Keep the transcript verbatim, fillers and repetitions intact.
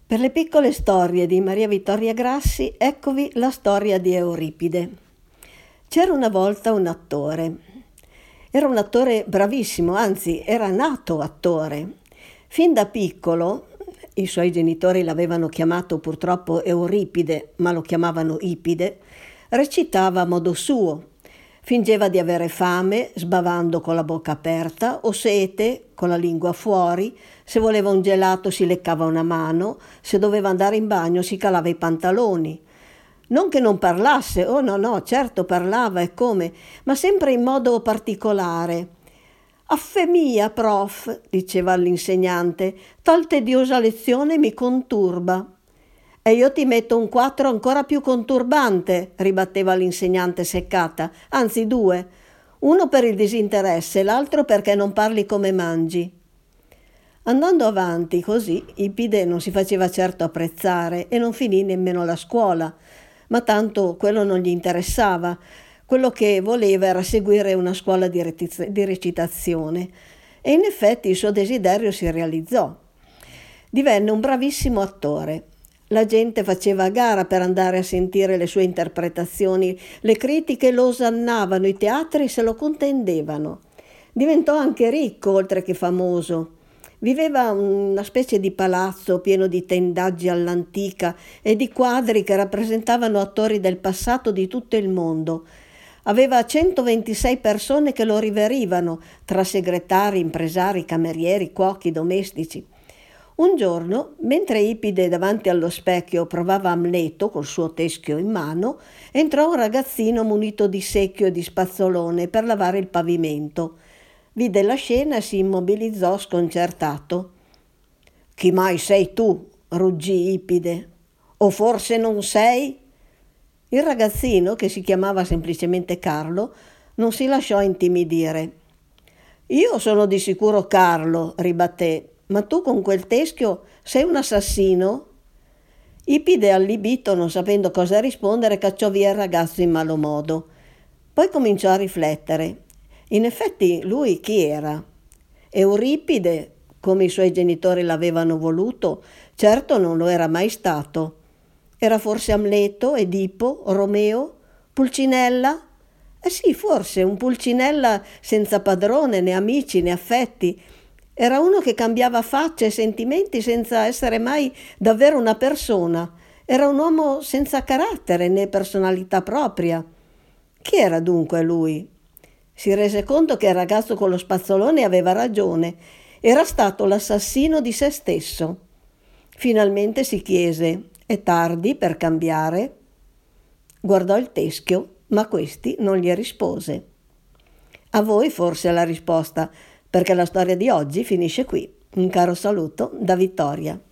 Per le piccole storie di Maria Vittoria Grassi, eccovi la storia di Euripide. C'era una volta un attore. Era un attore bravissimo, anzi era nato attore. Fin da piccolo, i suoi genitori l'avevano chiamato purtroppo Euripide, ma lo chiamavano Ipide, recitava a modo suo. Fingeva di avere fame, sbavando con la bocca aperta, o sete, con la lingua fuori. Se voleva un gelato si leccava una mano, se doveva andare in bagno si calava i pantaloni. Non che non parlasse, oh no no, certo parlava e come, ma sempre in modo particolare. «Affe mia, prof», diceva all'insegnante, «tal tediosa lezione mi conturba». «E io ti metto un quattro ancora più conturbante», ribatteva l'insegnante seccata, «anzi due, uno per il disinteresse, l'altro perché non parli come mangi». Andando avanti così, Ipide non si faceva certo apprezzare e non finì nemmeno la scuola, ma tanto quello non gli interessava. Quello che voleva era seguire una scuola di, retiz- di recitazione e in effetti il suo desiderio si realizzò. Divenne un bravissimo attore. La gente faceva a gara per andare a sentire le sue interpretazioni, le critiche lo osannavano, i teatri se lo contendevano. Diventò anche ricco, oltre che famoso. Viveva una specie di palazzo pieno di tendaggi all'antica e di quadri che rappresentavano attori del passato di tutto il mondo. Aveva centoventisei persone che lo riverivano, tra segretari, impresari, camerieri, cuochi, domestici. Un giorno, mentre Ipide davanti allo specchio provava Amleto col suo teschio in mano, entrò un ragazzino munito di secchio e di spazzolone per lavare il pavimento. Vide la scena e si immobilizzò sconcertato. «Chi mai sei tu?» ruggì Ipide. «O forse non sei?» Il ragazzino, che si chiamava semplicemente Carlo, non si lasciò intimidire. «Io sono di sicuro Carlo», ribatté. «Ma tu con quel teschio sei un assassino?» Ipide, allibito, non sapendo cosa rispondere, cacciò via il ragazzo in malo modo. Poi cominciò a riflettere. In effetti lui chi era? Euripide, come i suoi genitori l'avevano voluto, certo non lo era mai stato. Era forse Amleto, Edipo, Romeo, Pulcinella? Eh sì, forse un Pulcinella senza padrone, né amici, né affetti. Era uno che cambiava facce e sentimenti senza essere mai davvero una persona. Era un uomo senza carattere né personalità propria. Chi era dunque lui? Si rese conto che il ragazzo con lo spazzolone aveva ragione. Era stato l'assassino di se stesso. Finalmente si chiese: è tardi per cambiare? Guardò il teschio, ma questi non gli rispose. A voi forse la risposta, perché la storia di oggi finisce qui. Un caro saluto da Vittoria.